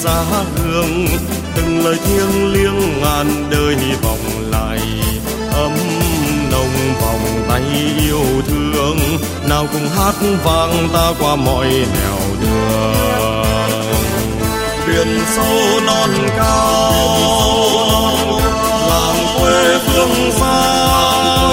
giá hương, từng lời thiêng liêng ngàn đời vọng lại, ấm nồng vòng tay yêu thương, nào cùng hát vang ta qua mọi nẻo đường. Biển sâu non cao, làng quê phương xa,